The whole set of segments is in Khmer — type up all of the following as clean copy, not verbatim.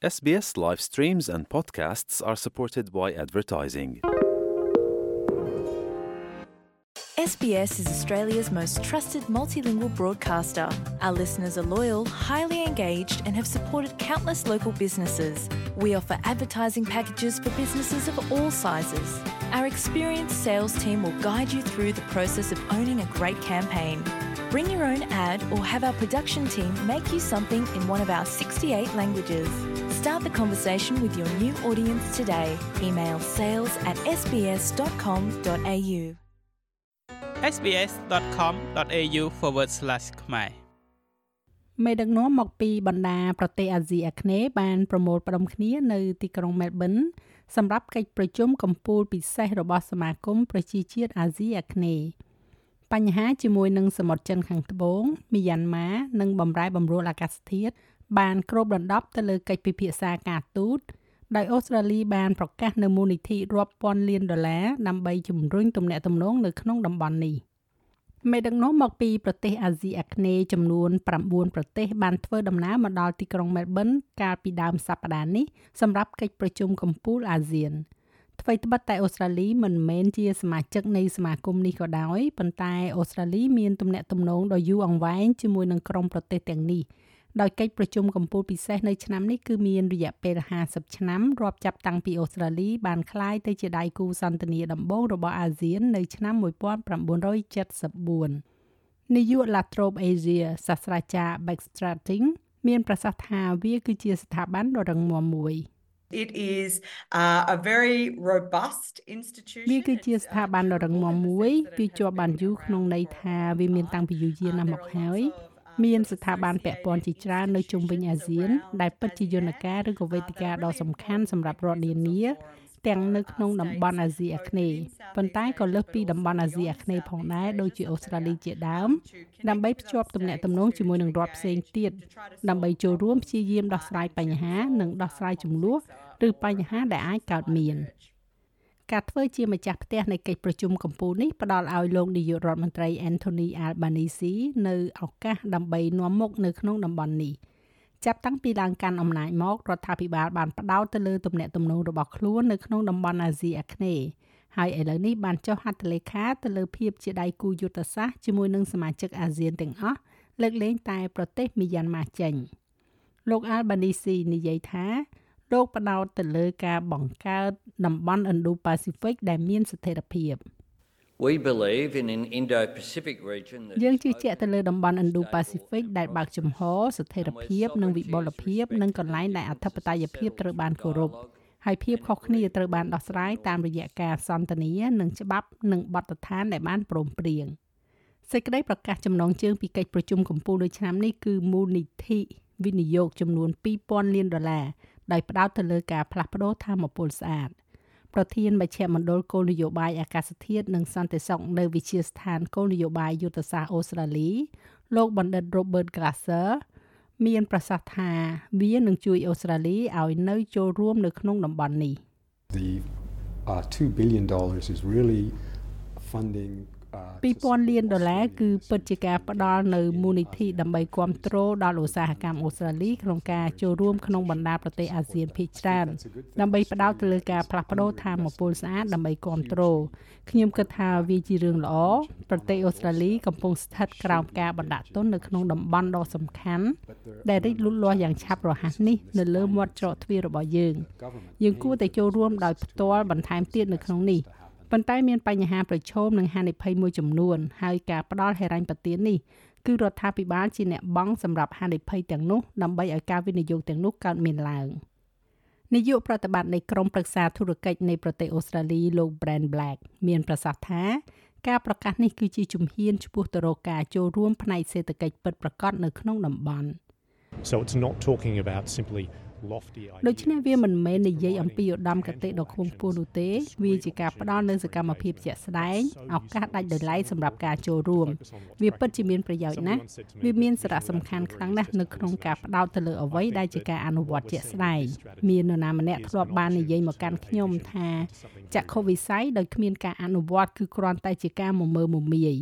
SBS live streams and podcasts are supported by advertising. SBS is Australia's most trusted multilingual broadcaster. Our listeners are loyal, highly engaged, and have supported countless local businesses. We offer advertising packages for businesses of all sizes. Our experienced sales team will guide you through the process of owning a great campaign. Bring your own ad or have our production team make you something in one of our 68 languages. Start the conversation with your new audience today. Email sales@sbs.com.au. sbs.com.au/ ខ្មែរមេដឹកនាំមកពីបណ្ដាប្រទេសអាស៊ីអាគ្នេយ៍បានប្រមូលផ្ដុំគ្នានៅទីក្រុងមែលប៊នសម្រាប់កិច្ចប្រជុំកំពូលពិសេសរបស់សមាគមប្រជាជាតិអាស៊ីអាគ្នេយ៍បញ្ហាជាមួយនឹងសមុទ្រចិនខាងត្បូងមីយ៉ាន់ម៉ានិងបម្រែបម្រួលអាកាសធាតុបានគ្របដណ្ដប់ទៅលើកិច្ចពិភាក្សាការទូតដោយអូស្ត្រាលីបានប្រកាសនូវមូលនិធិរាប់ពាន់លានដុល្លារដើម្បីជំរុញទំនាក់ទំនងនៅក្នុងតំបន់នេះមេដឹកនាំមកពីប្រទេសអាស៊ីអាគ្នេយ៍ចំនួន9ប្រទេសបានធ្វើដំណើរមកដល់ទីក្រុងមែលប៊នកាលពីដើមសប្តាហ៍នេះសម្រាប់កិច្ចប្រជុំកំពូលអាស៊ានថ្មីត្បិតតែអូស្ត្រាលីមិនមែនជាសមាជិកនៃសមាគមនេះក៏ដោយប៉ុន្តែអូស្ត្រាលីមានទំនាក់ទំនងដ៏យូរអង្វែងជាមួយនឹងក្រុមប្រទេសទាំងនេះដោយកិច្ចប្រជុំកំពូលពិសេសនៅឆ្នាំនេះគឺមានរយៈពេល50ឆ្នាំរាប់ចាប់តាំងពីអូស្ត្រាលីបានក្លាយទៅជាដៃគូសន្ទនាដំបូងរបស់អាស៊ាននៅឆ្នាំ1974នាយកឡាត្រូបអេស៊ីសាស្ត្រាចារ្យ Beck Strating មានប្រសាសន៍ថាវាគឺជាស្ថាប័នដ៏រឹងមាំមួយ It is a very robust institution. វាគឺជាស្ថាប័នដ៏រឹងមាំមួយវាជាប់បានយូរក្នុងន័យថាវាមានតាំងពីយូរយារណាស់មកហើយមានស្ថាប័នពាក់ព័ន្ធជាច្រើននៅជុំវិញអាស៊ានដែលពិតជាយន្តការឬក៏វេទិកាដ៏សំខាន់សម្រាប់រដ្ឋនានាទាំងនៅក្នុងតំបន់អាស៊ីអាគ្នេយ៍ប៉ុន្តែក៏លើសពីតំបន់អាស៊ីអាគ្នេយ៍ផងដែរដូចជាអូស្ត្រាលីជាដើមដើម្បីភ្ជាប់ទំនាក់ទំនងជាមួយនឹងរដ្ឋផ្សេងទៀតដើម្បីចូលរួមព្យាយាមដោះស្រាយបញ្ហានិងដោះស្រាយជម្លោះឬបញ្ហាដែលអាចកើតមានការធ្វើជាម្ចាស់ផ្ទះនៃកិច្ចប្រជុំកំពូលនេះផ្ដល់ឲ្យលោកនាយករដ្ឋមន្ត្រី Anthony Albanese នៅឱកាសដើម្បីនាំមុខនៅក្នុងតំបន់នេះចាប់តាំងពីឡើងកាន់អំណាចមករដ្ឋាភិបាលបានផ្ដោតទៅលើទំនាក់ទំនងរបស់ខ្លួននៅក្នុងតំបន់អាស៊ីអាគ្នេយ៍ហើយឥឡូវនេះបានចុះហត្ថលេខាទៅលើភាពជាដៃគូយុទ្ធសាស្ត្រជាមួយនឹងសមាជិកអាស៊ានទាំងអស់លើកលែងតែប្រទេសមីយ៉ាន់ម៉ាចេញលោក Albanese និយាយថាលោកផ្ដោតទៅលើការបង្កើតតំបន់ Indo-Pacific ដែលមានស្ថិរភាព We believe in an Indo-Pacific region that យើងជឿជាក់ទៅលើតំបន់ Indo-Pacific ដែលបើកចំហស្ថិរភាពនិងវិបុលភាពនិងកន្លែងដែលអធិបតេយ្យភាពត្រូវបានគោរពហើយភាពខុសគ្នាត្រូវបានដោះស្រាយតាមរយៈការសន្ទនានិងច្បាប់និងបទដ្ឋានដែលបានព្រមព្រៀងសេចក្តីប្រកាសចំណងជើងពីកិច្ចប្រជុំកំពូលនៅឆ្នាំនេះគឺមូលនិធិវិនិយោគចំនួន $2,000 លានដោយផ្ដោតទៅលើការផ្លាស់ប្ដូរថាមពលស្អាតប្រធានមជ្ឈមណ្ឌលគោលនយោបាយអាកាសធាតុនិងសន្តិសុខនៅវិទ្យាស្ថានគោលនយោបាយយុទ្ធសាស្ត្រអូស្ត្រាលីលោកបណ្ឌិត Robert Glasser មានប្រសាសន៍ថាវានឹងជួយអូស្ត្រាលីឲ្យនៅចូលរួមនៅក្នុងតំបន់នេះ The $2 billion is really funding $2,000 លានគឺពិតជាការផ្ដល់នៅមូលនិធិដើម្បីគាំទ្រដល់ឧស្សាហកម្មអូស្ត្រាលីក្នុងការចូលរួមក្នុងបណ្ដាប្រទេសអាស៊ានភាគច្រើនដើម្បីផ្ដោតទៅលើការផ្លាស់ប្ដូរថាមពលស្អាតដើម្បីគាំទ្រខ្ញុំគិតថាវាជារឿងល្អប្រទេសអូស្ត្រាលីកំពុងស្ថិតក្រោមការបណ្ដាក់ទុននៅក្នុងតំបន់ដ៏សំខាន់ដែលរីកលូតលាស់យ៉ាងឆាប់រហ័សនេះនៅលើមាត់ច្រកទ្វាររបស់យើងគួរតែចូលរួមដោយផ្ទាល់បន្ថែមទៀតនៅក្នុងនេះប៉ុន្តែមានបញ្ហាប្រឈមនិងហានិភ័យមួយចំនួនហើយការផ្ដល់ហិរញ្ញប្បទាននេះគឺរដ្ឋាភិបាលជាអ្នកបង់សម្រាប់ហានិភ័យទាំងនោះដើម្បីឲ្យការវិនិយោគទាំងនោះកើតមានឡើងនាយកប្រតិបត្តិនៃក្រុមប្រឹក្សាធុរកិច្ចនៃប្រទេសអូស្ត្រាលីលោក Brand Black មានប្រសាសន៍ថាការប្រកាសនេះគឺជាជំហានឆ្ពោះទៅរកការចូលរួមផ្នែកសេដ្ឋកិច្ចពិតប្រាកដនៅក្នុងតំបន់ So it's not talking about simply ដូច្នេះវាមិនមែននិយាយអំពីឧត្តមគតិដ៏ខ្ពង់ខ្ពស់នោះទេវាជាការផ្ដល់នូវសកម្មភាពជាក់ស្ដែងឱកាសដាច់ដោយឡែកសម្រាប់ការចូលរួមវាពិតជាមានប្រយោជន៍ណាស់វាមានសារៈសំខាន់ខ្លាំងណាស់នៅក្នុងការផ្ដោតទៅលើអ្វីដែលជាការអនុវត្តជាក់ស្ដែងមាននរណាម្នាក់ធ្លាប់បាននិយាយមកកាន់ខ្ញុំថាចក្ខុវិស័យដោយគ្មានការអនុវត្តគឺគ្រាន់តែជាការមមើមមាយ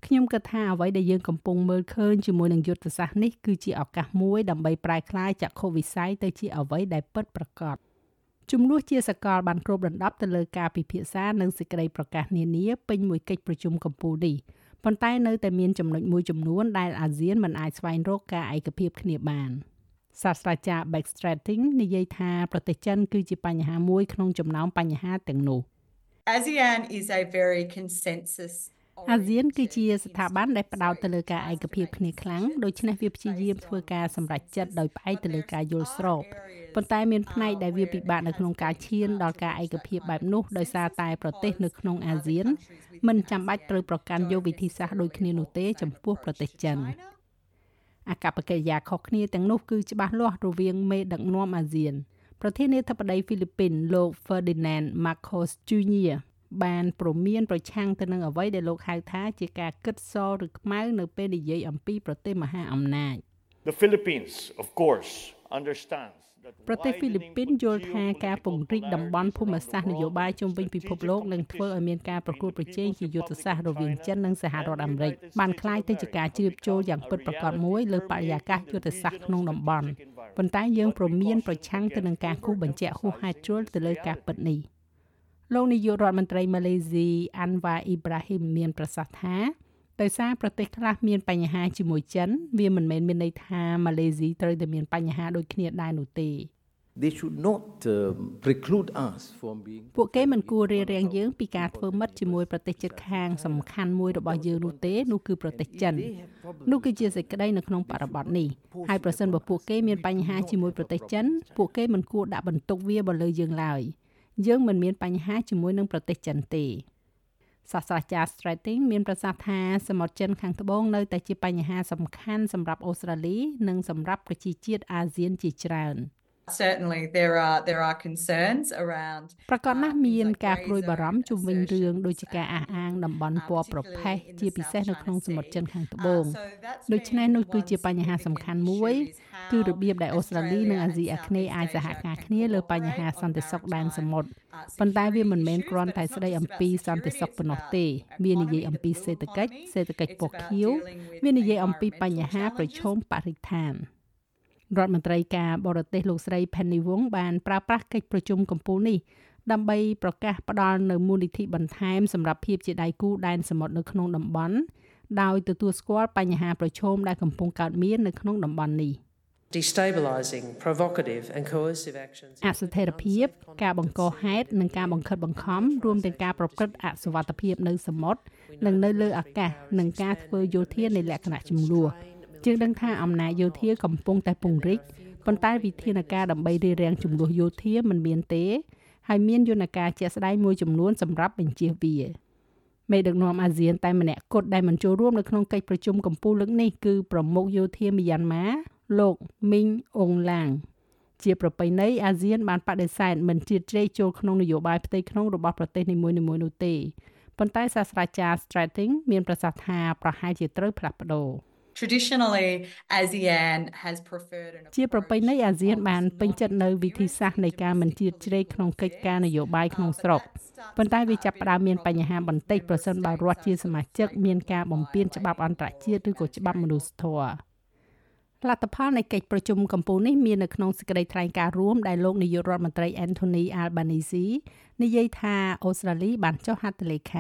ខ្ញុំគិតថាអ្វីដែលយើងកំពុងមើលឃើញជាមួយនឹងយុទ្ធសាស្ត្រនេះគឺជាឱកាសមួយដើម្បីប្រែក្លាយចក្ខុវិស័យទៅជាអ្វីដែលពិតប្រាកដជំនួសជាសកលបានគ្របដណ្ដប់ទៅលើការពិភាក្សានិងសេចក្តីប្រកាសនានាពេញមួយកិច្ចប្រជុំកំពូលនេះប៉ុន្តែនៅតែមានចំណុចមួយចំនួនដែលអាស៊ានមិនអាចស្វែងរកការឯកភាពគ្នាបានសាស្ត្រាចារ្យ Backstratting និយាយថាប្រទេសចិនគឺជាបញ្ហាមួយក្នុងចំណោមបញ្ហាទាំងនោះ ASEAN is a very consensus អាស៊ានគឺជាស្ថាប័នដែលផ្ដោតទៅលើការឯកភាពគ្នាខ្លាំងដូច្នេះវាព្យាយាមធ្វើការសម្រេចចិត្តដោយផ្អែកទៅលើការយល់ស្របប៉ុន្តែមានផ្នែកដែលវាពិបាកនៅក្នុងការឈានដល់ការឯកភាពបែបនោះដោយសារតែប្រទេសនៅក្នុងអាស៊ានមិនចាំបាច់ត្រូវប្រកាន់យកវិធីសាស្ត្រដូចគ្នានោះទេចំពោះប្រទេសចិនអាកប្បកិរិយាខុសគ្នាទាំងនោះគឺច្បាស់លាស់រវាងមេដឹកនាំអាស៊ានប្រធានាធិបតីហ្វីលីពីនលោក Ferdinand Marcos Jr. បានព្រមានប្រឆាំងទៅនឹងអ្វីដែលលោកហៅថាជាការគិតសឬខ្មៅនៅពេលនិយាយអំពីប្រទេសមហាអំណាច The Philippines of course understands ប្រទេសហ្វីលីពីនយល់ថាការពង្រីកតំបន់ភូមិសាស្ត្រនយោបាយជុំវិញពិភពលោកនឹងធ្វើឲ្យមានការប្រកួតប្រជែងជាយុទ្ធសាស្ត្ររវាងចិននិងសហរដ្ឋអាមេរិកបានក្លាយទៅជាការជ្រាបចូលយ៉ាងពិតប្រាកដមួយលើបរិយាកាសយុទ្ធសាស្ត្រក្នុងតំបន់ប៉ុន្តែយើងព្រមានប្រឆាំងទៅនឹងការគូសបញ្ជាក់ហួសហេតុជ្រុលទៅលើការពិតនេះលោកនាយករដ្ឋមន្ត្រីម៉ាឡេស៊ី Anwar Ibrahim មានប្រសាសន៍ថាដោយសារប្រទេសខ្លះមានបញ្ហាជាមួយចិនវាមិនមែនមានន័យថាម៉ាឡេស៊ីត្រូវតែមានបញ្ហាដូចគ្នាដែរនោះទេ They should not preclude us from being ពួកគេមិនគួររារាំងយើងពីការធ្វើមិត្តជាមួយប្រទេសជិតខាងសំខាន់មួយរបស់យើងនោះទេនោះគឺប្រទេសចិននោះគឺជាសេចក្តីនៅក្នុងបរិបទនេះហើយប្រសិនបើពួកគេមានបញ្ហាជាមួយប្រទេសចិនពួកគេមិនគួរដាក់បន្ទុកវាមកលើយើងឡើយយើងមិនមានបញ្ហាជាមួយនឹងប្រទេសចិនទេសាស្ត្រាចារ្យ Stratting មានប្រសាសន៍ថាសមុទ្រចិនខាងត្បូងនៅតែជាបញ្ហាសំខាន់សម្រាប់អូស្ត្រាលីនិងសម្រាប់ប្រជាជាតិអាស៊ានជាច្រើន Certainly there are concerns around ប្រកបណាស់មានការព្រួយបារម្ភជុំវិញរឿងដូចជាការអះអាងតំបន់ពណ៌ប្រផេះជាពិសេសនៅក្នុងសមុទ្រចិនខាងត្បូងដូច្នេះនោះគឺជាបញ្ហាសំខាន់មួយគឺរបៀបដែលអូស្ត្រាលីនិងអាស៊ីអាគ្នេយ៍អាចសហការគ្នាលើបញ្ហាសន្តិសុខដែនសមុទ្រប៉ុន្តែវាមិនមែនគ្រាន់តែស្ដីអំពីសន្តិសុខប៉ុណ្ណោះទេវានិយាយអំពីសេដ្ឋកិច្ចពណ៌ខៀវវានិយាយអំពីបញ្ហាប្រឈមបរិស្ថានរដ្ឋមន្ត្រីការបរទេសលោកស្រី Penny Wong បានប្រើប្រាស់កិច្ចប្រជុំកំពូលនេះដើម្បីប្រកាសផ្ដល់នូវមូលនិធិបន្ថែមសម្រាប់ភាពជាដៃគូដែនសមុទ្រនៅក្នុងតំបន់ដោយទទួលស្គាល់បញ្ហាប្រឈមដែលកំពុងកើតមាននៅក្នុងតំបន់នេះ destabilizing, provocative and coercive actions អស្ថិរភាពការបង្កហេតុនិងការបង្ខិតបង្ខំរួមទាំងការប្រព្រឹត្តអសុវត្ថិភាពនៅសមុទ្រនិងនៅលើអាកាសនិងការធ្វើយោធានៃលក្ខណៈចំនួនយើងដឹងថាអំណាចយោធាកំពុងតែពង្រីកប៉ុន្តែវិធានការដើម្បីរារាំងចំនួនយោធាមិនមានទេហើយមានយន្តការជាក់ស្ដែងមួយចំនួនសម្រាប់បញ្ជៀសវាមេដឹកនាំអាស៊ានតែម្នាក់គត់ដែលមិនចូលរួមនៅក្នុងកិច្ចប្រជុំកំពូលលើកនេះគឺប្រមុខយោធាមីយ៉ាន់ម៉ាលោកមីងអ៊ុងឡាងជាប្រពៃណីអាស៊ានបានបដិសេធមិនជ្រៀតជ្រែកចូលក្នុងនយោបាយផ្ទៃក្នុងរបស់ប្រទេសនីមួយៗនោះទេប៉ុន្តែសាស្ត្រាចារ្យ Stratting មានប្រសាសន៍ថាប្រហែលជាត្រូវផ្លាស់ប្ដូរ Traditionally, ASEAN has preferred ជាប្រពៃណីអាស៊ានបានពេញចិត្តនៅវិធីសាស្ត្រនៃការមិនជ្រៀតជ្រែកក្នុងកិច្ចការនយោបាយក្នុងស្រុកប៉ុន្តែវាចាប់ផ្ដើមមានបញ្ហាបន្តិចប្រសិនបើរដ្ឋជាសមាជិកមានការបំពានច្បាប់អន្តរជាតិឬក៏ច្បាប់មនុស្សធម៌លទ្ធផលនៃកិច្ចប្រជុំកំពូលនេះមាននៅក្នុងសេចក្តីថ្លែងការណ៍រួមដែលលោកនាយករដ្ឋមន្ត្រី Anthony Albanese និយាយថាអូស្ត្រាលីបានចុះហត្ថលេខា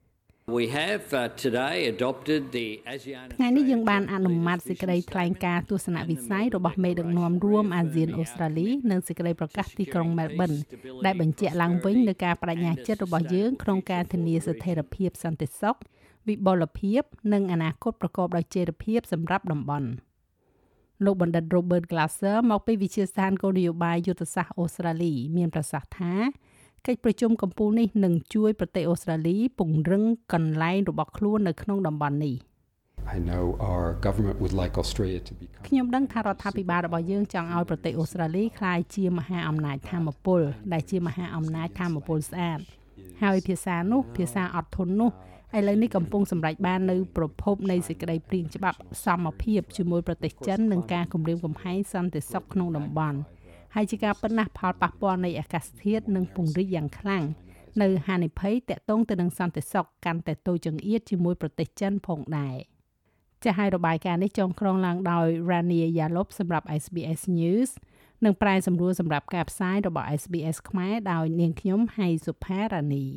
We have today adopted the ASEAN ថ្ងៃនេះយើងបានអនុម័តសេចក្តីថ្លែងការណ៍ទស្សនវិស័យរបស់មេដឹកនាំរួមអាស៊ានអូស្ត្រាលីនិងសេចក្តីប្រកាសទីក្រុង Melbourne ដែលបញ្ជាក់ឡើងវិញនូវការបដិញ្ញាចិត្តរបស់យើងក្នុងការធានាស្ថិរភាពសន្តិសុខវិបុលភាពនិងអនាគតប្រកបដោយចីរភាពសម្រាប់តំបន់លោកបណ្ឌិត Robert Glasser មកពីវិទ្យាស្ថានគោលនយោបាយយុទ្ធសាស្ត្រអូស្ត្រាលីមានប្រសាសន៍ថាកិច្ចប្រជុំកំពូលនេះនឹងជួយប្រទេសអូស្ត្រាលីពង្រឹងកន្លែងរបស់ខ្លួននៅក្នុងតំបន់នេះ I know our government would like Australia to become ខ្ញុំដឹងថារដ្ឋាភិបាលរបស់យើងចង់ឲ្យប្រទេសអូស្ត្រាលីក្លាយជាមហាអំណាចថាមពលដែលជាមហាអំណាចថាមពលស្អាតហើយភាសាអត់ធន់នោះឥឡូវនេះកំពុងសម្រេចបាននៅប្រភពនៃសេចក្តីព្រៀងច្បាប់សមភាពជាមួយប្រទេសចិននិងការគម្រាមកំហែងសន្តិសុខក្នុងតំបន់ហើយជាការពិតណាស់ផលប៉ះពាល់នៃអាកាសធាតុនិងពង្រីកយ៉ាងខ្លាំងនៅហានិភ័យតាក់ទងទៅនឹងសន្តិសុខកាន់តែតូចចង្អៀតជាមួយប្រទេសចិនផងដែរចាស់ហើយរបាយការណ៍នេះចងក្រងឡើងដោយ Rania Yalop សម្រាប់ SBS News និងប្រែសម្រួលសម្រាប់ការផ្សាយរបស់ SBS ខ្មែរដោយនាងខ្ញុំហៃសុផារ៉ានី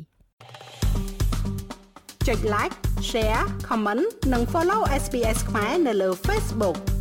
ចុច like share comment និង follow SBS ខ្មែរនៅលើ Facebook